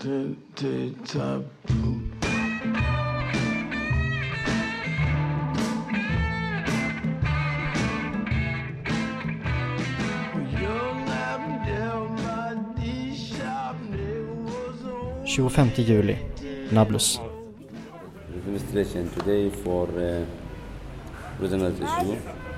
juli, Nablus. Demonstration today for prisoners issue,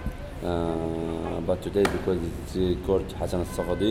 but today because it's court Hassan al-Safadi,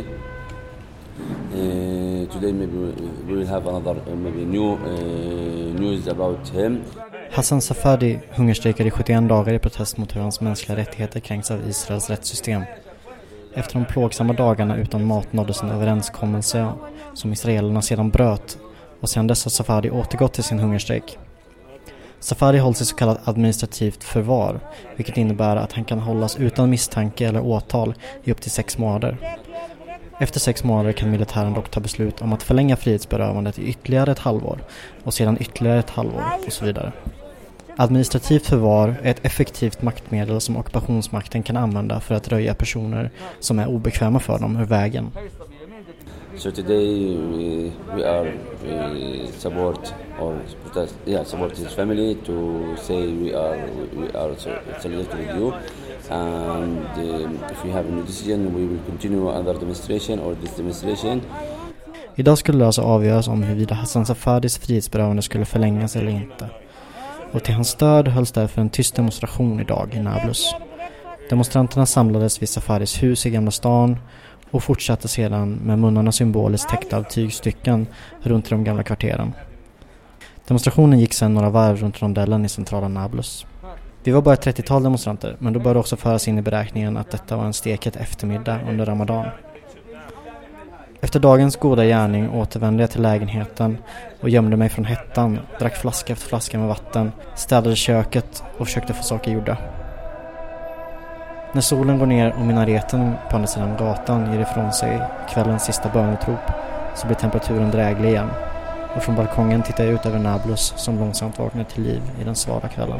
today maybe we will have another maybe new news about him. Hassan Safadi hungerstrejkade i 71 dagar i protest mot hur hans mänskliga rättigheter kränks av Israels rättssystem. Efter de plågsamma dagarna utan mat nåddes en överenskommelse som israelerna sedan bröt, och sedan dess har Safadi återgått till sin hungerstrejk. Safadi hålls i så kallat administrativt förvar, vilket innebär att han kan hållas utan misstanke eller åtal i upp till 6 månader. Efter 6 månader kan militären dock ta beslut om att förlänga frihetsberövandet i ytterligare ett halvår och sedan ytterligare ett halvår och så vidare. Administrativt förvar är ett effektivt maktmedel som ockupationsmakten kan använda för att röja personer som är obekväma för dem ur vägen. So today we are support his family to say we are solidarity with you, and if we have a new decision we will continue another demonstration or this demonstration. Idag skulle det alltså avgöras om huruvida Hassan Safadis frihetsberövande skulle förlängas eller inte. Och till hans stöd hölls därför en tyst demonstration idag i Nablus. Demonstranterna samlades vid Safadis hus i Gamla stan och fortsatte sedan med munnarna symboliskt täckta av tygstycken runt de gamla kvarteren. Demonstrationen gick sedan några varv runt rondellen i centrala Nablus. Vi var bara ett 30-tal demonstranter, men då började också föras in i beräkningen att detta var en steket eftermiddag under Ramadan. Efter dagens goda gärning återvände jag till lägenheten och gömde mig från hettan, drack flaska efter flaska med vatten, städade köket och försökte få saker gjorda. När solen går ner och minareten på andra sidan gatan ger ifrån sig kvällens sista bönutrop så blir temperaturen dräglig igen, och från balkongen tittar jag ut över Nablus som långsamt vaknar till liv i den svala kvällen.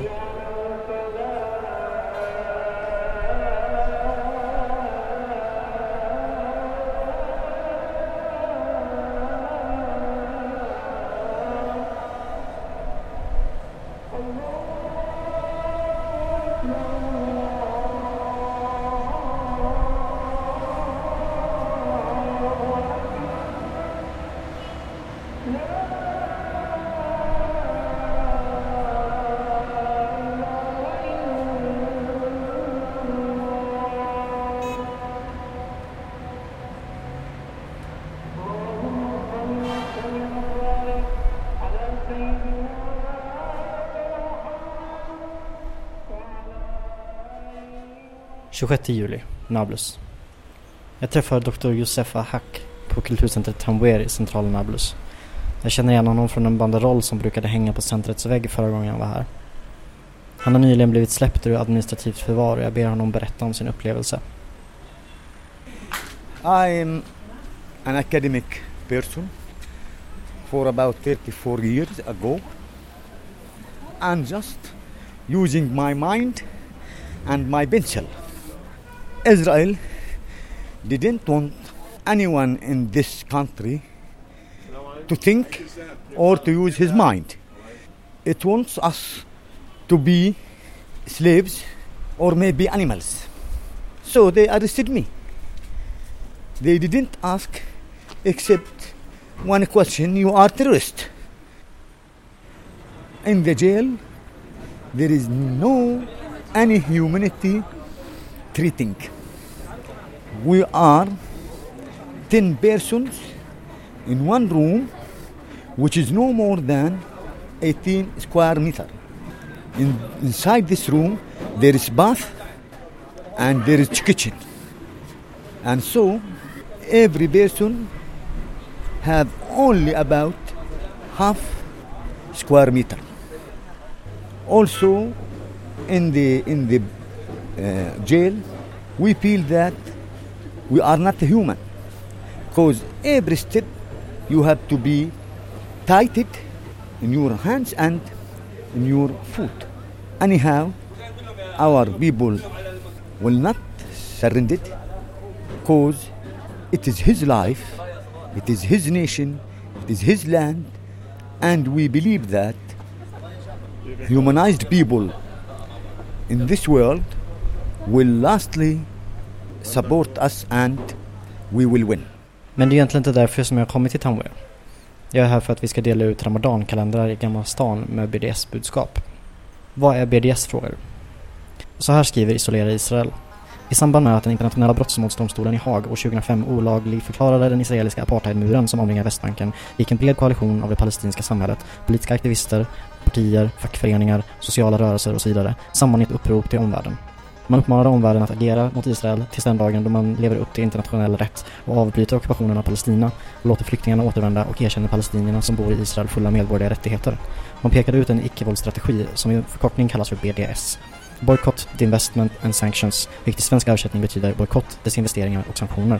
Juli, Nablus. Jag träffade Dr. Youssef Ahak på kulturcentret Tanwer i centrala Nablus. Jag känner igen honom från en banderoll som brukade hänga på centrets vägg förra gången jag var här. Han har nyligen blivit släppt ur administrativt förvar och jag ber honom berätta om sin upplevelse. I'm an academic person for about 34 years ago, and just using my mind and my pencil. Israel didn't want anyone in this country to think or to use his mind. It wants us to be slaves or maybe animals. So they arrested me. They didn't ask except one question: you are terrorist. In the jail there is no any humanity treating. We are 10 persons in one room, which is no more than 18 square meter. Inside this room there is bath and there is kitchen, and so every person have only about half square meter. Also in the jail we feel that we are not human, because every step you have to be tighted in your hands and in your foot. Anyhow, our people will not surrender, because it is his life, it is his nation, It is his land, and we believe that humanized people in this world will lastly support us and we will win. Men det är egentligen inte därför som jag har kommit till Tanweer. Jag är här för att vi ska dela ut Ramadan-kalendrar i Gamla stan med BDS-budskap. Vad är BDS, frågar du? Så här skriver Isolera Israel. I samband med att den internationella brottmålsdomstolen i Haag år 2005 olaglig förklarade den israeliska apartheidmuren som omringar Västbanken gick en bred koalition av det palestinska samhället, politiska aktivister, partier, fackföreningar, sociala rörelser och så vidare samman i ett upprop till omvärlden. Man uppmanade omvärlden att agera mot Israel tills den dagen då man lever upp till internationell rätt och avbryter ockupationen av Palestina och låter flyktingarna återvända och erkänner palestinierna som bor i Israel fulla medborgerliga rättigheter. Man pekade ut en icke-våldsstrategi som i förkortning kallas för BDS. Boycott, Divestment and Sanctions, vilket i svensk översättning betyder bojkott, desinvesteringar och sanktioner.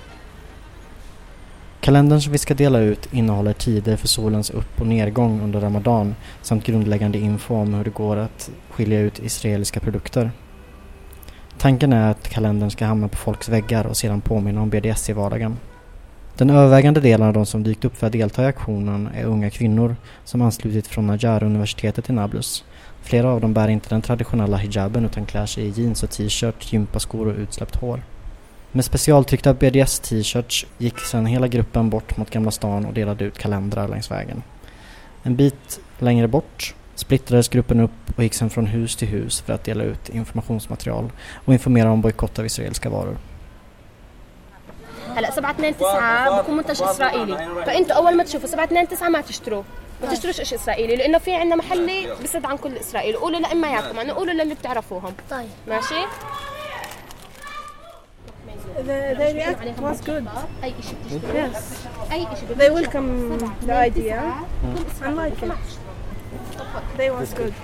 Kalendern som vi ska dela ut innehåller tider för solens upp- och nedgång under Ramadan samt grundläggande info om hur det går att skilja ut israeliska produkter. Tanken är att kalendern ska hamna på folks väggar och sedan påminna om BDS i vardagen. Den övervägande delen av de som dykt upp för att delta i aktionen är unga kvinnor som anslutit från Najjar-universitetet i Nablus. Flera av dem bär inte den traditionella hijaben utan klär sig i jeans och t-shirt, gympaskor och utsläppt hår. Med specialtryckta BDS-t-shirts gick sedan hela gruppen bort mot Gamla stan och delade ut kalendrar längs vägen. En bit längre bort splittrades gruppen upp och gick sedan från hus till hus för att dela ut informationsmaterial och informera om bojkott av israeliska varor. هلا 729 بكون منتج اسرائيلي فانتوا اول ما تشوفوا 729 ما تشتروه ما تشتروش شيء اسرائيلي لانه في عندنا محلي بسد عن كل اسرائيل قولوا لامياتكم يعني قولوا للي بتعرفوهم طيب ماشي They react was good. اي شيء Yes. اي شيء They welcome the idea. I like it. They was good.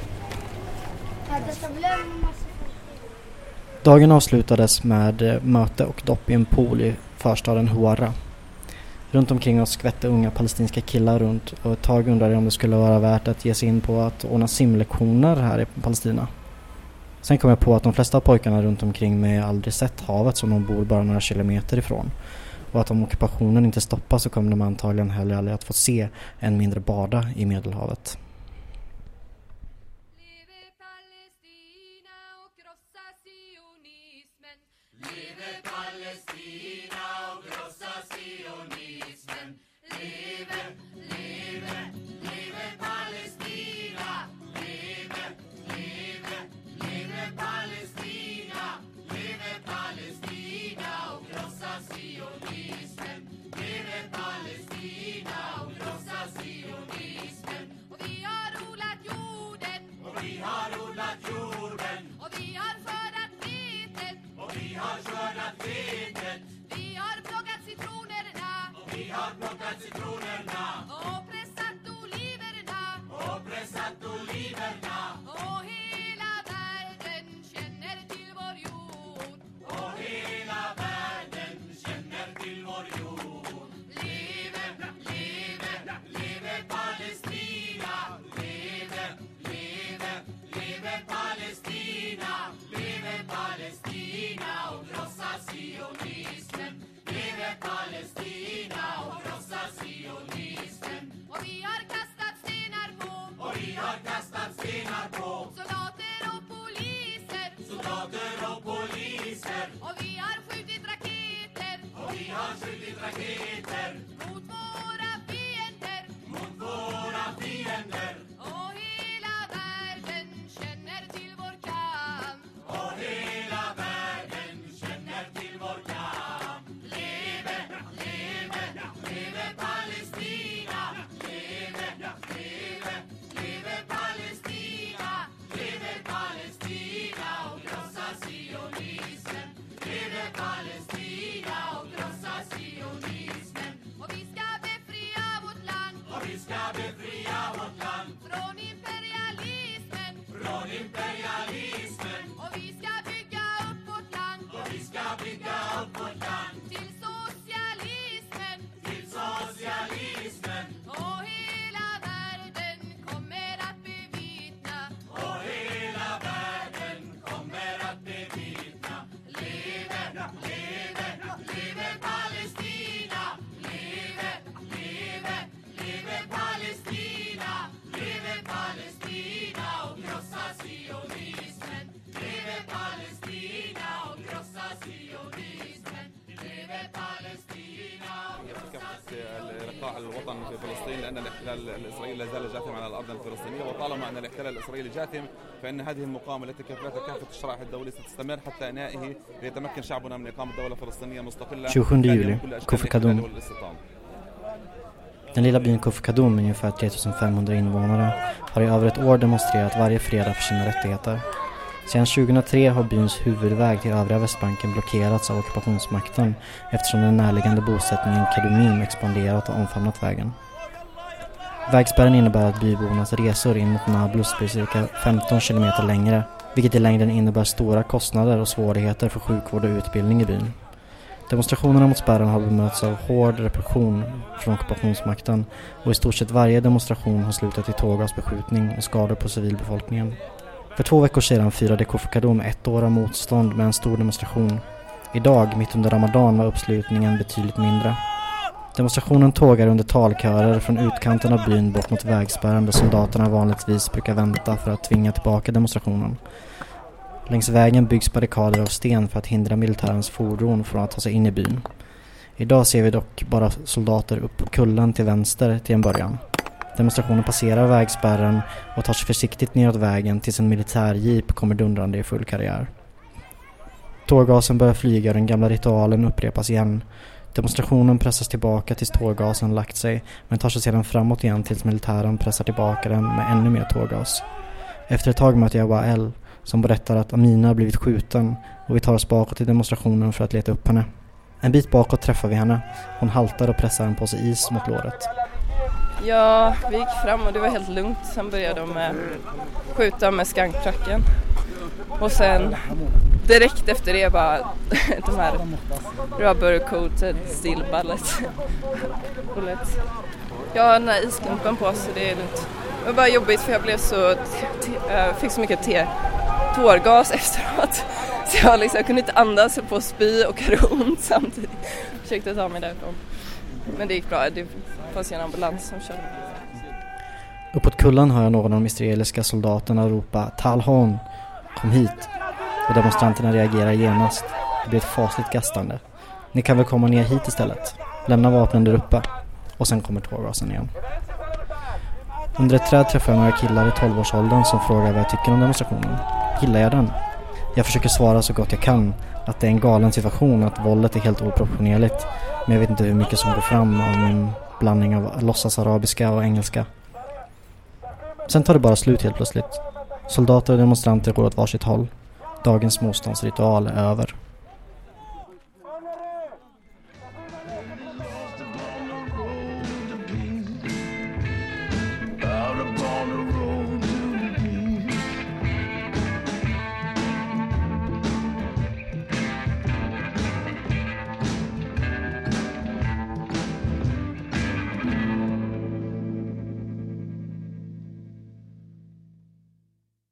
Dagen avslutades med möte och dopp i en pool i förstaden Huara. Runt omkring oss skvätte unga palestinska killar runt och ett tag undrade om det skulle vara värt att ge sig in på att ordna simlektioner här i Palestina. Sen kom jag på att de flesta av pojkarna runt omkring mig aldrig sett havet som de bor bara några kilometer ifrån. Och att om ockupationen inte stoppas så kommer de antagligen heller aldrig att få se än mindre bada i Medelhavet. على الوطن في فلسطين لأن الاحتلال الإسرائيلي لا زال جاثم على الأرض الفلسطينية، وطالما أن الاحتلال الإسرائيلي جاثم فإن هذه المقاومة التي كافة الشرائح الدولية ستستمر حتى إنهائه ليتمكن شعبنا من إقامة دولة فلسطينية مستقلة. 27 juli, Kfar Kadum. Den lilla byn Kfar Kadum med ungefär 3500 invånare har i över ett år demonstrerat varje fredag för sina rättigheter. Sedan 2003 har byns huvudväg till övriga Västbanken blockerats av ockupationsmakten eftersom den närliggande bosättningen Kadumim expanderat och omfamnat vägen. Vägspärren innebär att bybornas resor in mot Nablus blir cirka 15 kilometer längre, vilket i längden innebär stora kostnader och svårigheter för sjukvård och utbildning i byn. Demonstrationerna mot spärren har bemötts av hård repression från ockupationsmakten och i stort sett varje demonstration har slutat i tårgasbeskjutning och skador på civilbefolkningen. För 2 veckor sedan firade Kfar Kadum 1 år av motstånd med en stor demonstration. Idag, mitt under Ramadan, var uppslutningen betydligt mindre. Demonstrationen tågar under talkörer från utkanten av byn bort mot vägspärren där soldaterna vanligtvis brukar vänta för att tvinga tillbaka demonstrationen. Längs vägen byggs barrikader av sten för att hindra militärens fordon från att ta sig in i byn. Idag ser vi dock bara soldater upp på kullen till vänster till en början. Demonstrationen passerar vägspärren och tar sig försiktigt neråt vägen tills en militärjeep kommer dundrande i full karriär. Tårgasen börjar flyga och den gamla ritualen upprepas igen. Demonstrationen pressas tillbaka tills tårgasen lagt sig, men tar sig sedan framåt igen tills militären pressar tillbaka den med ännu mer tårgas. Efter ett tag möter jag Wael som berättar att Amina har blivit skjuten och vi tar oss bakåt i demonstrationen för att leta upp henne. En bit bakåt träffar vi henne. Hon haltar och pressar en påse is mot låret. Ja, vi gick fram och det var helt lugnt. Sen började de skjuta med skanktracken. Och sen direkt efter det bara de här rubber-coated steel bullets. Jag har den här isklumpen på så det är lugnt. Det var bara jobbigt för jag blev fick så mycket tårgas efteråt. Så jag kunde inte andas, jag på att spy och hade ont samtidigt. Jag försökte ta mig därifrån. Men det gick bra, det fanns en ambulans som körde. Uppåt kullen hör jag någon av de israeliska soldaterna ropa Talhon, kom hit. Och demonstranterna reagerar genast. Det blir ett fasligt gastande. Ni kan väl komma ner hit istället. Lämna vapnen där uppe. Och sen kommer tårgasen igen. Under ett träd träffar jag några killar i 12-årsåldern som frågar vad jag tycker om demonstrationen. Gillar jag den? Jag försöker svara så gott jag kan att det är en galen situation, att våldet är helt oproportionerligt. Men jag vet inte hur mycket som går fram av min blandning av låtsas arabiska och engelska. Sen tar det bara slut helt plötsligt. Soldater och demonstranter går åt varsitt håll. Dagens motståndsritual är över.